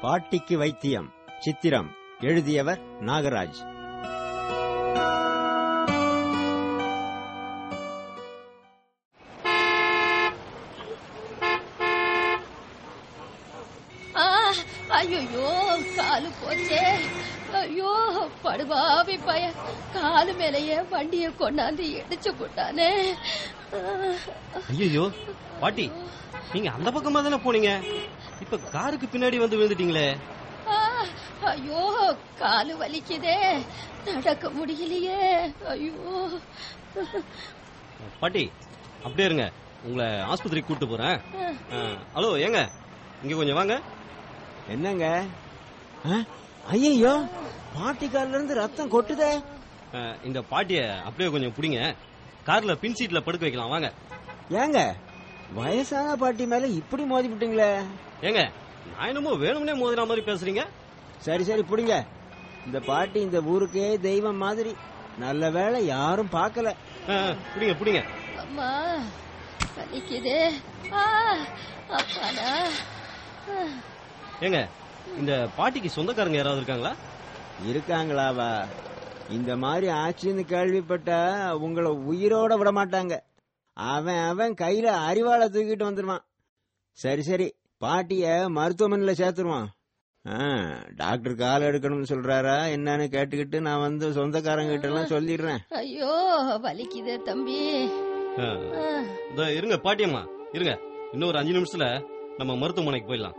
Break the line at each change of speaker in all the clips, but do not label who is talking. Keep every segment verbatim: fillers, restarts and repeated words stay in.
பாட்டிக்கு வைத்தியம் சித்திரம் எழுதியவர் நாகராஜ்.
ஐயோ காலு போச்சே. ஐயோ படுவாவி பய காலு மேலேயே வண்டிய கொண்டாந்து இடிச்சு போட்டானே.
ஐயோ பாட்டி, நீங்க அந்த பக்கமா தானே போனீங்க, இப்ப காருக்கு பின்னாடி வந்து விழுந்துட்டீங்களே.
ஐயோ காலு வலிக்குதே, நடக்க முடியலையே. ஐயோ
பாட்டி அப்படியே இருங்க, உங்களை ஆஸ்பத்திரிக்கு கூட்டு போறேன். ஹலோ ஏங்க, இங்க கொஞ்சம் வாங்க.
என்னங்க? ஐயோ பாட்டி கால்ல இருந்து ரத்தம் கொட்டுதே.
இந்த பாட்டிய அப்படியே கொஞ்சம் புடிங்க, கார்ல பின் சீட்ல படுக்க வைக்கலாம் வாங்க.
ஏங்க வயசான பாட்டி மேல இப்படி மோதி விட்டீங்களே.
ஏங்க நான் என்னமோ வேணும்னே மோதின மாதிரி பேசுறீங்க.
சரி சரி புடிங்க. இந்த பாட்டி இந்த ஊருக்கே தெய்வம் மாதிரி. நல்ல வேளை யாரும் பார்க்கல.
புடிங்க புடிங்க.
அம்மா வலிக்குதே. அப்பாடா.
ஏங்க இந்த பாட்டிக்கு சொந்தக்காரங்க யாராவது இருக்காங்களா?
இருக்காங்களாவா? இந்த மாதிரி ஆச்சுன்னு கேள்விப்பட்டா உங்களை உயிரோட விட மாட்டாங்க. அவன் அவன் கையில அறிவாளை தூக்கிட்டு வந்துருவான். சரி சரி பாட்டிய மருத்துவமனையில சேர்த்துருவான். டாக்டர் கால் எடுக்கணும்னு சொல்றாரா என்னன்னு கேட்டுக்கிட்டு நான் வந்து சொந்தக்காரங்க கிட்ட எல்லாம் சொல்லிடுறேன்.
ஐயோ வலிக்குதே தம்பி.
இருங்க பாட்டியம்மா இருங்க, இன்னொரு அஞ்சு நிமிஷத்துல நம்ம மருத்துவமனைக்கு போயிடலாம்.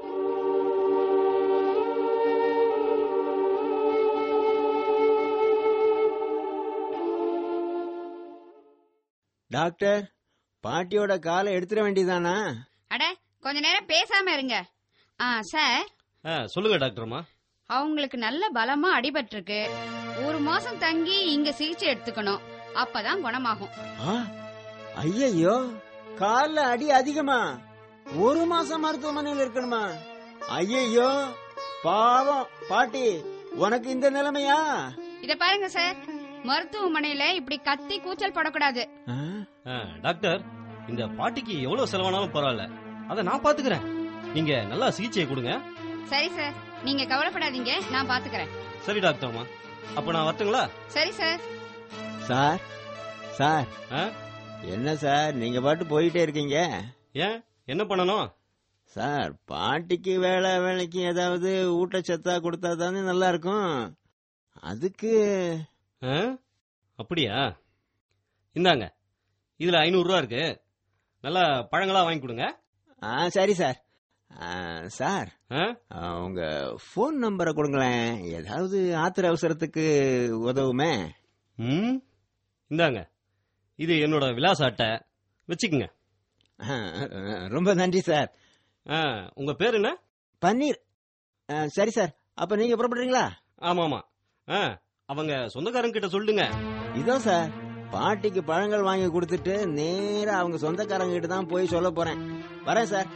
டாக்டர், பாட்டியோட காலை எடுத்துட வேண்டியதானா?
அட கொஞ்ச நேரம் பேசாம இருங்க. சார்
சொல்லுங்க டாக்டர்மா.
அவங்களுக்கு நல்ல பலமா அடிபட்டிருக்கு. ஒரு மாசம் தங்கி இங்க சிகிச்சை எடுத்துக்கணும், அப்பதான் குணமாகும்.
ஐயோ கால்ல அடி அதிகமா? ஒரு மாசம் மருத்துவமனையில் இருக்கணுமா? ஐயோ பாவம் பாட்டி, உனக்கு இந்த நிலைமையா?
இத பாருங்க சார், மருத்துவமனையில இப்படி கத்தி கூச்சல் படக்கூடாது.
டாக்டர், இந்த பாட்டிக்கு எவ்வளவு செலவானாலும் பரவாயில்ல, அத நான் பாத்துக்கிறேன். நீங்க நல்லா சிகிச்சையை கொடுங்க.
சரி சார், நீங்க கவலைப்படாதீங்க, நான் பாத்துக்கிறேன்.
சரி டாக்டர்மா, அப்ப நான் வரட்டுங்களா?
சரி சார்.
சார் சார் என்ன சார் நீங்க பாட்டு போயிட்டே இருக்கீங்க?
ஏன், என்ன பண்ணணும்?
சார் பாட்டிக்கு வேலை வேலைக்கு ஏதாவது ஊட்டச்சத்தா கொடுத்தா தானே நல்லா இருக்கும். அதுக்கு.
அப்படியா? இந்தாங்க, இதுல ஐநூறு ரூபா இருக்கு, நல்லா பழங்களா வாங்கி கொடுங்க.
சரி சார். சார் உங்க போன் நம்பரை கொடுங்களேன், ஏதாவது ஆத்திர அவசரத்துக்கு உதவுமே.
ம் இந்தாங்க, இது என்னோட விலாச அட்டை, வச்சுக்குங்க.
ரொம்ப நன்றி சார்.
உங்க பேர் என்ன?
பன்னீர். சரி சார், அப்ப நீங்க புறப்படுறீங்களா?
ஆமா ஆமா. அவங்க சொந்தக்காரங்க கிட்ட சொல்லுங்க.
இதோ சார், பாட்டிக்கு பழங்கள் வாங்கி கொடுத்துட்டு நேரா அவங்க சொந்தக்காரங்க கிட்ட தான் போய் சொல்ல போறேன். வரேன் சார்.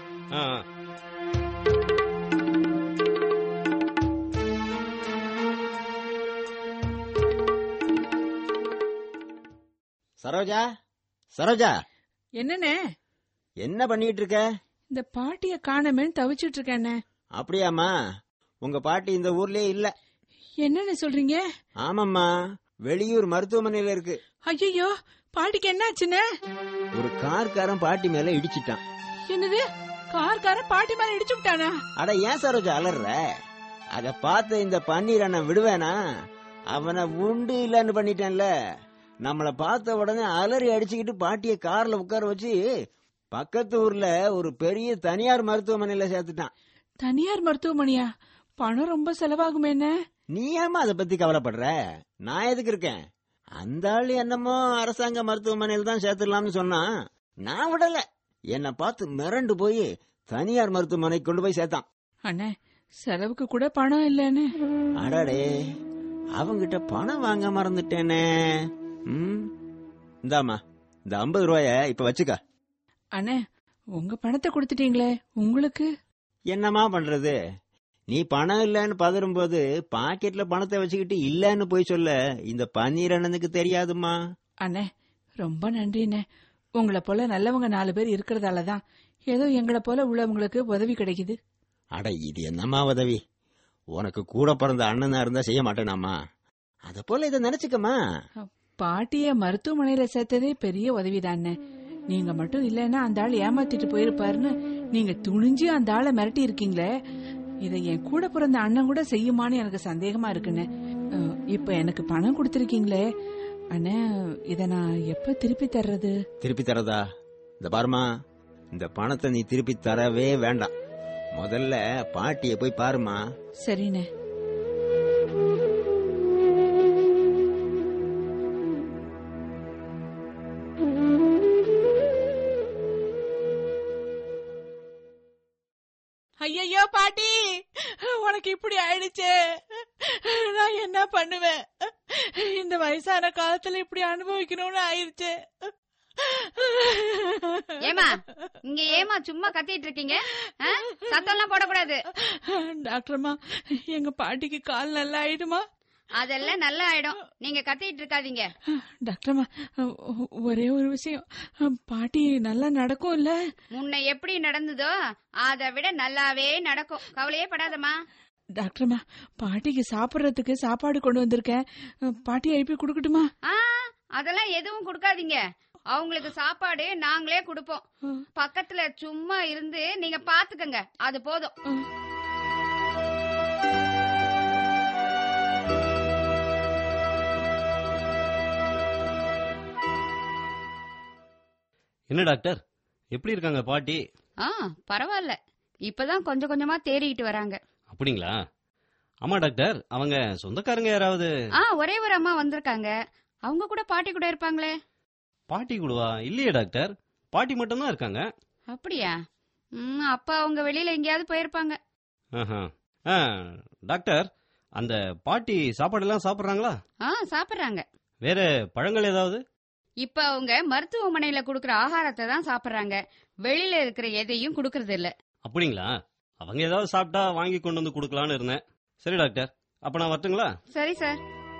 சரோஜா, சரோஜா.
என்னண்ணே?
என்ன பண்ணிட்டு இருக்க?
இந்த பாட்டிய காணமேன்னு தவிச்சிட்டு இருக்கேன்.
அப்படியாமா? உங்க பாட்டி இந்த ஊர்லயே இல்ல.
என்னன்னு சொல்றீங்க?
ஆமாம்மா, வெளியூர் மருத்துவமனையில இருக்கு.
ஐயோ, பாட்டிக்கு என்ன ஆச்சுன்னு?
ஒரு கார்காரன் பாட்டி மேல இடிச்சிட்டான்.
என்னது, கார்காரன் பாட்டி மேல இடிச்சு விட்டானா?
அட ஏன் சரோஜா அலர்ற? அத பார்த்த இந்த பன்னீர் அண்ணன் விடுவேனா? அவனை உண்டு இல்லன்னு பண்ணிட்டேன்ல. நம்மள பார்த்த உடனே அலறி அடிச்சுக்கிட்டு பாட்டிய கார்ல உட்கார வச்சு பக்கத்து ஊர்ல ஒரு பெரிய தனியார் மருத்துவமனையில சேர்த்துட்டான்.
தனியார் மருத்துவமனையா? பணம் ரொம்ப செலவாகுமே. என்ன
நீ ஏமா அத பத்தி கவலைப்படுற? நான் எதுக்கு இருக்கேன்? அந்த ஆள் என்னமோ அரசாங்க மருத்துவமனையில தான் சேர்த்துடலாம்னு சொன்னா, நான் விடல. என்ன பார்த்து மிரண்டு போய் தனியார் மருத்துவமனைக்கு கொண்டு போய் சேர்த்தான்.
அண்ணே, செலவுக்கு கூட பணம் இல்லன்னு.
அடடே, அவங்கிட்ட பணம் வாங்க மறந்துட்டேனே. ம் இந்தாமா, இந்த ஐம்பது ரூபாய இப்ப வச்சுக்க.
அண்ணே, உங்க பணத்தை கொடுத்துட்டீங்களே, உங்களுக்கு
என்னமா பண்றது? நீ பணம் இல்லன்னு பதறும் போது பாக்கெட்ல பணத்தை வச்சுக்கிட்டு இல்லன்னு போய் சொல்ல இந்த பன்னீர் அண்ணனுக்கு தெரியாதுமா.
அண்ணே ரொம்ப நன்றிண்ணே. உங்களை போல நல்லவங்க நாலு பேர் இருக்கிறதாலதான் ஏதோ எங்களை போல உள்ளவங்களுக்கு உதவி கிடைக்குது.
அட இது என்னம்மா உதவி? உனக்கு கூட பிறந்த அண்ணனா இருந்தா செய்ய மாட்டேனாமா? அத போல இதை நினைச்சுக்கமா.
பாட்டிய மருத்துவமனையில சேர்த்ததே பெரிய உதவிதானே. நீங்க மட்டும் இல்லன்னா அந்த ஆள் ஏமாத்திட்டு போயிருப்பாருன்னு நீங்க துணிஞ்சு அந்த ஆளை மிரட்டி இருக்கீங்களே. இதை என் கூட பிறந்த அண்ணன் கூட செய்யுமான்னு எனக்கு சந்தேகமா இருக்குன்னு. இப்ப எனக்கு பணம் கொடுத்திருக்கீங்களே அண்ணே, இத நான் எப்ப திருப்பி தர்றது?
திருப்பி தரதா? இந்த பாருமா, இந்த பணத்தை நீ திருப்பி தரவே வேண்டாம். முதல்ல பாட்டிய போய் பாருமா.
சரிண்ணே. ஐயோ பாட்டி, உனக்கு இப்படி ஆயிடுச்சே, நான் என்ன பண்ணுவேன்? இந்த வயசான காலத்துல இப்படி அனுபவிக்கணும்னு ஆயிடுச்சு.
ஏமா இங்க ஏமா சும்மா கத்திட்டு இருக்கீங்க? சத்தம் எல்லாம் போடக்கூடாது.
டாக்டர்மா, எங்க பாட்டிக்கு கால் நல்லா ஆயிடுமா?
அதெல்லாம் நல்லா ஆயிடும், நீங்க கத்திட்டு இருக்காதீங்க.
டாக்டர்மா, ஒரே ஒரு விஷயம், பாட்டி நல்லா நடக்கும் இல்ல?
முன்ன எப்படி நடந்ததோ அதை விட நல்லாவே நடக்கும், கவலையே படாதம்மா.
டாக்டர்மா, பாட்டிக்கு சாப்பிடறதுக்கு சாப்பாடு கொண்டு வந்திருக்கேன், பாட்டி எழுப்பி குடுக்கட்டுமா?
அதெல்லாம் எதுவும் கொடுக்காதீங்க, அவங்களுக்கு சாப்பாடு நாங்களே கொடுப்போம். பக்கத்துல சும்மா இருந்து நீங்க பாத்துக்கங்க, அது போதும்.
என்ன டாக்டர், எப்படி இருக்காங்க பாட்டி?
ஆ பரவாயில்ல, இப்பதான் கொஞ்சம் கொஞ்சமா தேறிக்கிட்டு வராங்க.
அப்படிங்களா? ஆமா டாக்டர், அவங்க சொந்தக்காரங்க யாராவது?
ஆ ஒரே ஒரு அம்மா வந்திருக்காங்க, அவங்க கூட பாட்டி கூட இருப்பாங்களே.
பாட்டி கூடவா? இல்லையே டாக்டர், பாட்டி மட்டும் தான் இருக்காங்க.
அப்படியா? ம் அப்பா அவங்க வெளியில எங்கேயாவது போயிருப்பாங்க.
டாக்டர், அந்த பாட்டி சாப்பாடு எல்லாம் சாப்பிடுறாங்களா?
ஆ சாப்பிடுறாங்க.
வேற பழங்கள் ஏதாவது?
இப்ப அவங்க மருத்துவமனையில குடுக்கற ஆகாரத்தை தான் சாப்பிடுறாங்க, வெளியில இருக்கிற எதையும் குடுக்கறது இல்ல.
அப்படிங்களா? அவங்க ஏதாவது சாப்பிட்டா வாங்கி கொண்டு வந்து குடுக்கலான்னு இருந்தேன். சரி டாக்டர், அப்ப நான் வரட்டுங்களா?
சரி சார்.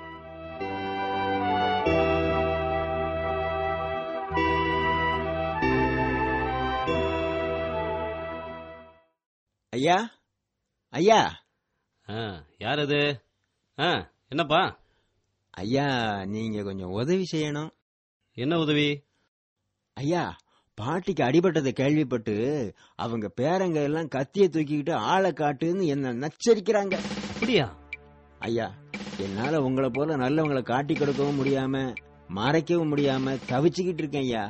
ஐயா, ஐயா.
யார் அது? என்னப்பா?
ஐயா, நீங்க கொஞ்சம் உதவி செய்யணும்.
என்ன உதவி?
ஐயா, பாட்டிக்கு அடிபட்டதை கேள்விப்பட்டு அவங்க பேரங்க எல்லாம் கத்திய தூக்கிக்கிட்டு ஆளை காட்டுன்னு என்ன நச்சரிக்கிறாங்க.
அப்படியா?
ஐயா, என்னால உங்களை போல நல்லவங்களை காட்டி கொடுக்கவும் முடியாம மறைக்கவும் முடியாம தவிச்சுக்கிட்டு இருக்கேன் ஐயா.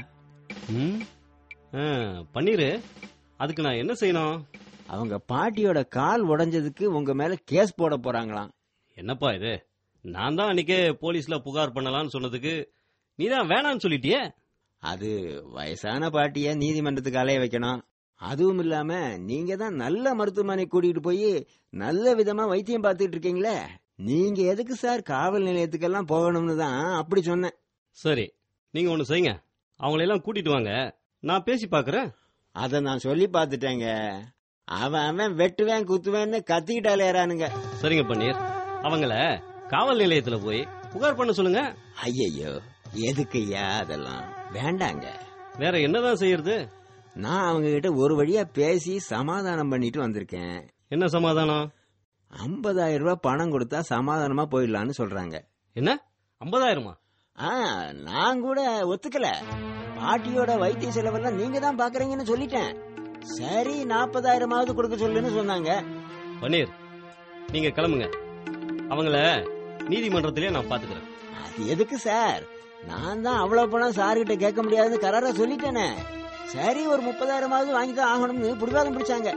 பன்னீரு, அதுக்கு நான் என்ன செய்யணும்?
அவங்க பாட்டியோட கால் உடைஞ்சதுக்கு உங்க மேல கேஸ் போட போறாங்களாம்.
என்னப்பா இது? நான் தான் அன்னைக்கே போலீஸ்ல புகார் பண்ணலாம்னு சொன்னதுக்கு நீதான் வேணான்னு சொல்லிட்டியே.
அது வயசான பாட்டிய நீதிமன்றத்துக்கு அலைய வைக்கணும். அதுவும் இல்லாம நீங்க தான் நல்ல மருத்துவமனை கூட்டிட்டு போய் நல்ல விதமா வைத்தியம் பார்த்துட்டு இருக்கீங்களே, நீங்க எதுக்கு சார் காவல் நிலையத்துக்கெல்லாம் போகணும்னு தான் அப்படி சொன்னேன்.
சரி, நீங்க ஒண்ணு செய்யுங்க, அவங்களெல்லாம் கூட்டிட்டு வாங்க, நான் பேசி பாக்குறேன்.
அத நான் சொல்லி பாத்துட்டேங்க. அவன் அவன் வெட்டுவேன் குத்துவேன்னு கத்திக்கிட்டாலே ஏறானுங்க.
சரிங்க பன்னீர், அவங்கள காவல் நிலையத்துல போய் புகார் பண்ண சொல்லுங்க.
ஐயோ, எதுக்குயா அதெல்லாம்? வேண்டாங்க.
வேற என்னதான் செய்யறது?
நான் அவங்க கிட்ட ஒரு வழியா பேசி சமாதானம் பண்ணிட்டு வந்திருக்கேன்.
என்ன சமாதானம்?
ஐம்பதாயிரம் ரூபாய் பணம் கொடுத்தா சமாதானமா போயிடலான்னு சொல்றாங்க.
என்ன ஐம்பதாயிரமா?
நான் கூட ஒத்துக்கல. பாட்டியோட வைத்திய செலவெல்லாம் நீங்க தான் பாக்குறீங்கன்னு சொல்லிட்டேன். சரி, நாற்பதாயிரமாவது கொடுக்க சொல்லுன்னு சொன்னாங்க.
பன்னீர், நீங்க கிளம்புங்க, அவங்கள நீதிமன்றத்திலே நான் பாத்துக்கிறேன்.
அது எதுக்கு சார்? நான் தான் அவ்வளவு பணம் சார்கிட்ட கேட்க முடியாதுன்னு கராரா சொல்லிட்டேனே. சரி, ஒரு முப்பதாயிரமாவது வாங்கிதான் ஆகணும்னு புடிவாதம் பிடிச்சாங்க.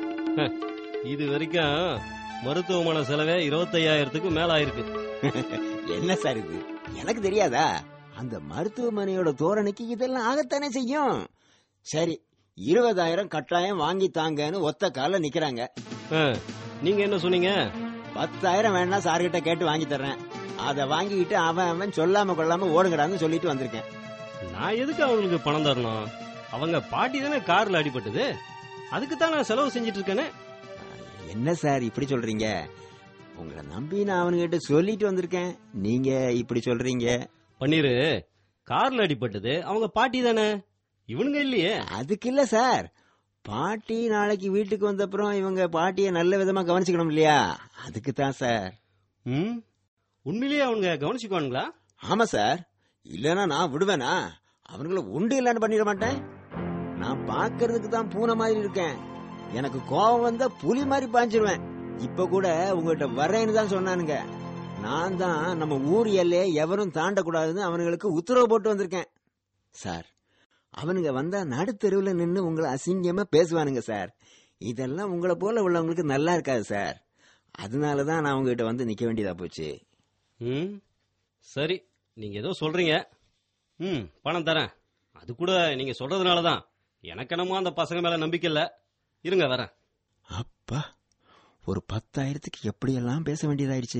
இது வரைக்கும் மருத்துவமனை செலவே இருபத்தையாயிரத்துக்கு மேல ஆயிருக்கு.
என்ன சார் இது? எனக்கு தெரியாதா? அந்த மருத்துவமனையோட தோரணைக்கு இதெல்லாம் ஆகத்தானே செய்யும். சரி, இருபதாயிரம் கட்டாயம் வாங்கி தாங்கன்னு ஒத்த கால நிக்கிறாங்க.
நீங்க என்ன சொன்னீங்க?
பத்தாயிரம் வேணா சார்கிட்ட கேட்டு வாங்கி தர்றேன். அத வாங்கிட்டு அவன் அவன் சொல்லாம கொள்ளாம ஓடுங்கடான்னு சொல்லிட்டு வந்திருக்கேன்.
நான் எதுக்கு அவங்களுக்கு பணம் தரணும்? அவங்க பாட்டி தானே கார்ல அடிபட்டது, அதுக்கு தான் நான் செலவு செஞ்சிட்டு இருக்கேன்னு.
என்ன சார் இப்படி சொல்றீங்க? உங்களை நம்பி நான் அவனுகிட்ட சொல்லிட்டு வந்திருக்கேன், நீங்க இப்படி சொல்றீங்க.
பன்னீரு, கார்ல அடிபட்டது அவங்க பாட்டி தானே, இவனுங்க இல்லையே.
அதுக்கு இல்ல சார், பாட்டி நாளைக்கு வீட்டுக்கு வந்தப்புறம் இவங்க பாட்டியை நல்ல விதமா கவனிச்சுக்கணும் இல்லையா, அதுக்கு தான் சார்.
ம் உண்மையிலேயே அவங்க கவனிச்சுக்குவானுங்களா?
ஆமா சார், இல்லன்னா நான் விடுவேனா? அவங்கள உண்டு இல்லன்னு பண்ணிட மாட்டேன். நான் பாக்குறதுக்கு தான் பூனை மாதிரி இருக்கேன். எனக்கு கோபம் வந்தா புலி மாதிரி பாஞ்சிருவேன். இப்ப கூட உங்ககிட்ட வரேன்னு தான் சொன்னானுங்க. நான் தான் நம்ம ஊர் எல்லையே எவரும் தாண்டக்கூடாதுன்னு அவனுங்களுக்கு உத்தரவு போட்டு வந்திருக்கேன் சார். அவனுங்க வந்தா நடுத்தெருவில் நின்று உங்களை அசிங்கமா பேசுவானுங்க சார். இதெல்லாம் உங்களை போல உள்ளவங்களுக்கு நல்லா இருக்காது சார். அதனாலதான் நான் உங்ககிட்ட வந்து நிக்க வேண்டியதா போச்சு.
ம் சரி, நீங்க ஏதோ சொல்றீங்க. ம் பணம் தரேன். அது கூட நீங்க சொல்றதுனாலதான் எனக்கு என்னமோ அந்த பசங்க மேல நம்பிக்கை இல்ல. இருங்க வரேன்.
அப்பா, ஒரு பத்தாயிரத்துக்கு எப்படியெல்லாம் பேச வேண்டியதாயிடுச்சு.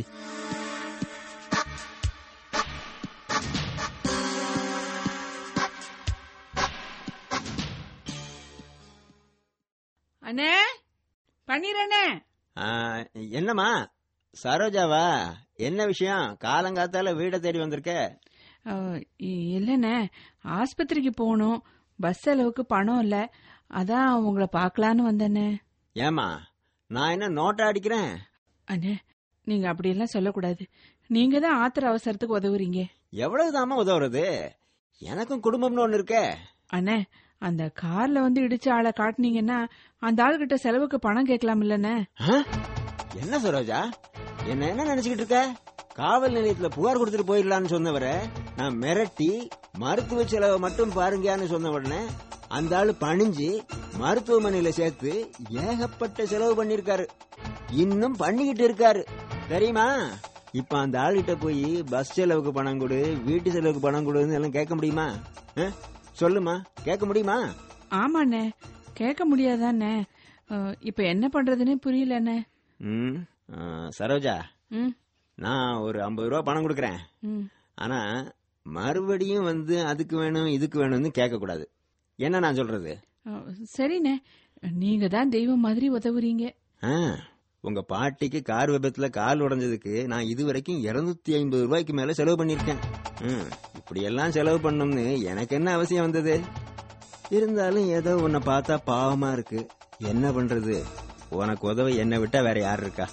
அண்ணே, பன்னீரண்ணே.
என்னம்மா சரோஜாவா? என்ன விஷயம்? காலங்காத்தால வீட தேடி வந்திருக்க?
இல்லண்ணே, ஆஸ்பத்திரிக்கு போகணும். பஸ் செலவுக்கு பணம் இல்ல, அதான் உங்களை பாக்கலான்னு வந்தேண்ணே.
ஏமா, நான் என்ன நோட்டா அடிக்கிறேன்?
அண்ணே, நீங்க அப்படியெல்லாம் சொல்லக்கூடாது. நீங்க தான் ஆத்திர அவசரத்துக்கு உதவுறீங்க.
எவ்வளவுதாமா உதவுறது? எனக்கும் குடும்பம்னு ஒண்ணு இருக்க.
அண்ணே, அந்த கார்ல வந்து இடிச்ச ஆளை காட்டுனீங்கன்னா அந்த ஆளுகிட்ட செலவுக்கு பணம் கேட்கலாம் இல்லண்ணே.
என்ன சரோஜா, என்ன என்ன நினைச்சுக்கிட்டு இருக்க? காவல் நிலையத்துல புகார் கொடுத்துட்டு போயிடலான்னு சொன்னவரை நான் மிரட்டி மருத்துவ செலவை மட்டும் பாருங்கன்னு சொன்ன உடனே அந்த ஆளு பணிஞ்சு மருத்துவமனையில சேர்த்து ஏகப்பட்ட செலவு பண்ணிருக்காரு. இன்னும் பண்ணிக்கிட்டு இருக்காரு தெரியுமா? இப்ப அந்த ஆளுகிட்ட போய் பஸ் செலவுக்கு பணம் கொடு, வீட்டு செலவுக்கு பணம் கொடுன்னு எல்லாம் கேட்க முடியுமா? சொல்லுமா, கேட்க முடியுமா?
ஆமாண்ணே, கேட்க முடியாதானே. இப்ப என்ன பண்றதுன்னு புரியலண்ணே.
ம் சரோஜா, நான் ஒரு ஐம்பது ரூபா பணம் கொடுக்கறேன். ஆனா மறுபடியும் வந்து அதுக்கு வேணும் இதுக்கு வேணும்னு கேட்க கூடாது. என்ன நான் சொல்றது?
சரிண்ணே, நீங்க தான் தெய்வம் மாதிரி உதவுறீங்க.
உங்க பாட்டிக்கு கார் விபத்துல கால் உடைஞ்சதுக்கு நான் இதுவரைக்கும் இருநூத்தி ஐம்பது ரூபாய்க்கு மேல செலவு பண்ணிருக்கேன். இப்படி எல்லாம் செலவு பண்ணணும்னு எனக்கு என்ன அவசியம் வந்தது? இருந்தாலும் ஏதோ உன்னை பார்த்தா பாவமா இருக்கு. என்ன பண்றது? உனக்கு உதவ என்னை விட்டா வேற யார் இருக்கா?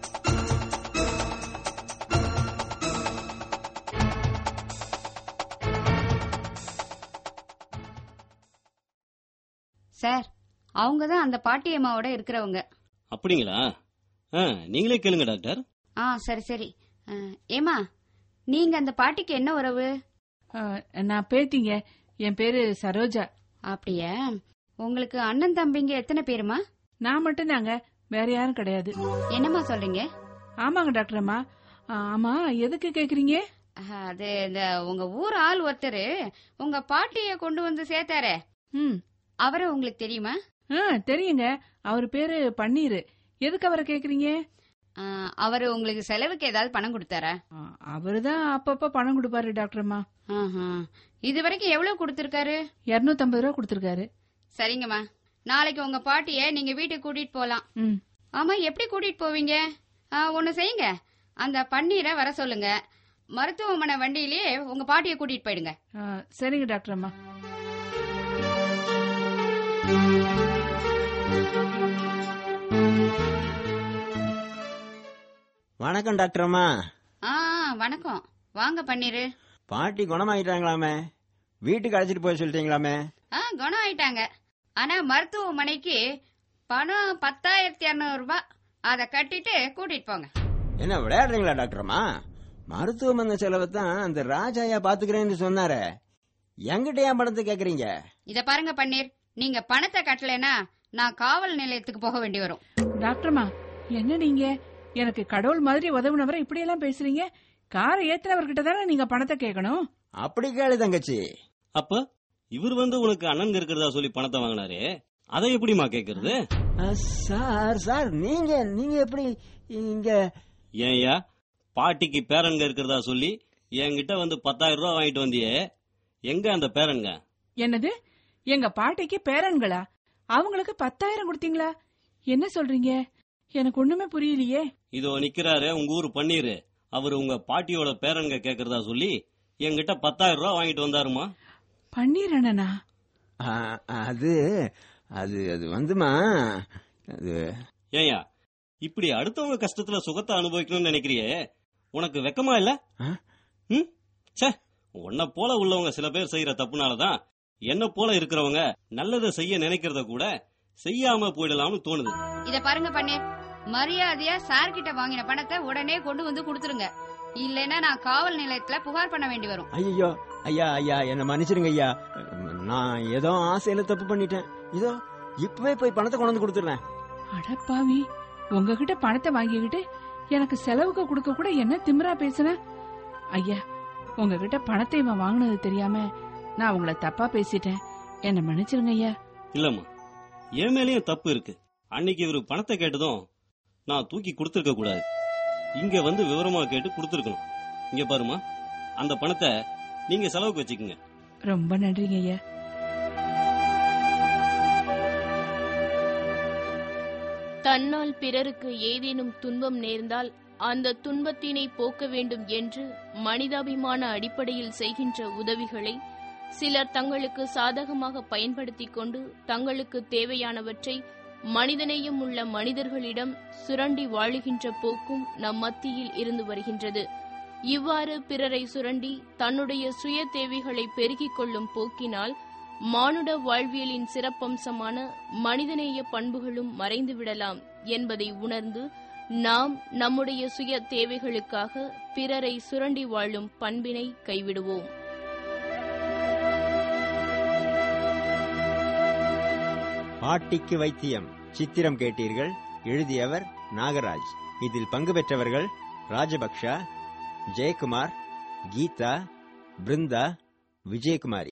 சார், அவங்க தான் அந்த பாட்டியம்மாவோட இருக்கிறவங்க.
அப்படிங்களா? நீங்களே கேளுங்க டாக்டர்.
ஆ சரி சரி. ஏமா, நீங்க அந்த பாட்டிக்கு என்ன உறவு?
நான் பேத்திங்க. என் பேரு சரோஜா.
அப்படியே? உங்களுக்கு அண்ணன் தம்பிங்க எத்தனை பேருமா?
நான் மட்டும் தாங்க, வேற யாரும் கிடையாது.
என்னம்மா சொல்றீங்க?
ஆமாங்க டாக்டர் அம்மா. ஆமா, எதுக்கு கேக்குறீங்க?
அது இந்த உங்க ஊர் ஆள் ஒருத்தரு உங்க பாட்டிய கொண்டு வந்து சேர்த்தாரே,
ம்
அவரை உங்களுக்கு தெரியுமா?
தெரியுங்க, அவர் பேரு பன்னீர். எதுக்கு அவரை கேக்குறீங்க?
அவரு உங்களுக்கு செலவுக்கு ஏதாவது பணம் கொடுத்தாரா?
அவருதான் அப்பப்ப பணம் கொடுப்பாரு டாக்டர் அம்மா.
இது வரைக்கும் எவ்வளவு கொடுத்திருக்காரு?
இருநூத்தி ஐம்பது ரூபா கொடுத்திருக்காரு.
சரிங்கம்மா, நாளைக்கு உங்க பாட்டிய நீங்க வீட்டுக்கு கூட்டிட்டு போலாம். ஆமா, எப்படி கூட்டிட்டு போவீங்க? ஒண்ணு செய்யுங்க, அந்த பன்னீரை வர சொல்லுங்க. மருத்துவமனை வண்டியிலேயே உங்க பாட்டிய கூட்டிட்டு போயிடுங்க.
சரிங்க டாக்டர் அம்மா.
வணக்கம் டாக்டர் அம்மா.
வணக்கம், வாங்க பன்னீரு.
பாட்டி குணமாயிட்டாங்களாமே, வீட்டுக்கு அழைச்சிட்டு போய் சொல்லிட்டீங்களாமே?
குணம் ஆயிட்டாங்க. ஆனா மருத்துவமனைக்கு பணம் பத்தாயிரத்தி இருநூறு ரூபாய், அதை கட்டிட்டு கூட்டிட்டு போங்க.
என்ன விளையாடுறீங்களா டாக்டர் அம்மா? மருத்துவமனை செலவை தான் அந்த ராஜாயா பாத்துக்கிறேன்னு சொன்னாரு, எங்கிட்ட ஏன் பணத்தை கேக்குறீங்க?
இத பாருங்க பன்னீர், நீங்க பணத்தை கட்டலைன்னா நான் காவல் நிலையத்துக்கு போக வேண்டி வரும்.
டாக்டர்மா, என்ன நீங்க எனக்கு கடவுள் மாதிரி உதவுனவரை இப்படி எல்லாம் பேசுறீங்க? காரை ஏத்துனவர்கிட்ட தானே நீங்க பணத்தை கேட்கணும்.
அப்படி கேளு தங்கச்சி.
அப்ப இவர் வந்து உனக்கு அண்ணன் இருக்கிறதா சொல்லி பணத்தை வாங்கினாரு, அதை எப்படிமா கேக்குறது?
சார் சார் நீங்க நீங்க எப்படி இங்க?
ஏன்யா, பாட்டிக்கு பேரன்க இருக்கிறதா சொல்லி என்கிட்ட வந்து பத்தாயிரம் ரூபாய் வாங்கிட்டு வந்தியே, எங்க அந்த பேரன்க?
என்னது, எங்க பாட்டிக்கு பேரன்களா? அவங்களுக்கு பத்தாயிரம் கொடுத்தீங்களா? என்ன சொல்றீங்க? எனக்கு ஒண்ணுமே புரியலையே.
இதோ நிக்கிறாரு உங்க ஊரு பன்னீரு, அவரு உங்க பாட்டியோட பேரன்க கேக்குறதா சொல்லி என்கிட்ட பத்தாயிரம் ரூபாய் வாங்கிட்டு வந்தாருமா.
பன்னீர் அண்ணனா?
அது அது அது வந்துமா அது
ஏயா இப்படி அடுத்தவங்க கஷ்டத்துல சுகத்தை அனுபவிக்கணும்னு நினைக்கிறியே, உனக்கு வெக்கமா இல்ல? ம் சே, உன்னை போல உள்ளவங்க சில பேர் செய்யற தப்புனாலதான் என்ன போல இருக்கிறவங்க நல்லதை செய்ய நினைக்கிறத கூட செய்யாம போயிடலாம்னு தோணுது.
இத பாருங்க பன்னீர், மரியாதையா சார் கிட்ட வாங்கின பணத்தை உடனே கொண்டு வந்து கொடுத்துருங்க. இல்லைன்னா நான் காவல் நிலையத்துல புகார் பண்ண வேண்டி வரும்.
ஐயோ ஐயா ஐயா என்ன மன்னிச்சிருங்க ஐயா, நான் ஏதோ ஆசையில தப்பு பண்ணிட்டேன். இதோ இப்பவே போய் பணத்தை கொண்டு வந்து கொடுத்துறேன்.
அடப்பாவி, உங்ககிட்ட பணத்தை வாங்கிக்கிட்டு எனக்கு செலவுக்கு கொடுக்க கூட என்ன திமிரா பேசுன? ஐயா, உங்ககிட்ட பணத்தை இவன் வாங்கினது தெரியாம நான் உங்களை தப்பா பேசிட்டேன், என்ன மன்னிச்சிருங்க ஐயா.
இல்லம்மா, என் மேலயும் தப்பு இருக்கு. அன்னைக்கு இவரு பணத்தை கேட்டதும் நான் தூக்கி கொடுத்துருக்க கூடாது, இங்க வந்து விவரமா கேட்டு கொடுத்துருக்கணும். இங்க பாருமா, அந்த பணத்தை நீங்க செலவுக்கு வச்சுக்கோங்க.
ரொம்ப நன்றிங்க ஐயா.
தன்னால் பிறருக்கு ஏதேனும் துன்பம் நேர்ந்தால் அந்த துன்பத்தினை போக்க வேண்டும் என்று மனிதாபிமான அடிப்படையில் செய்கின்ற உதவிகளை சிலர் தங்களுக்கு சாதகமாக பயன்படுத்திக் கொண்டு தங்களுக்கு தேவையானவற்றை மனிதநேயம் உள்ள மனிதர்களிடம் சுரண்டி வாழுகின்ற போக்கும் நம் மத்தியில் இருந்து வருகின்றது. இவ்வாறு பிறரை சுரண்டி தன்னுடைய சுய தேவைகளை பெருக்கிக் கொள்ளும் போக்கினால் மானுட வாழ்வியலின் சிறப்பம்சமான மனிதநேய பண்புகளும் மறைந்துவிடலாம் என்பதை உணர்ந்து நாம் நம்முடைய சுய தேவைகளுக்காக பிறரை சுரண்டி வாழும் பண்பினை கைவிடுவோம்.
பாட்டிக்கு வைத்தியம் சித்திரம் கேட்டீர்கள். எழுதியவர் நாகராஜ். இதில் பங்கு பெற்றவர்கள் ராஜபக்ஷா, ஜெயக்குமார், கீதா, பிருந்தா, விஜயகுமாரி.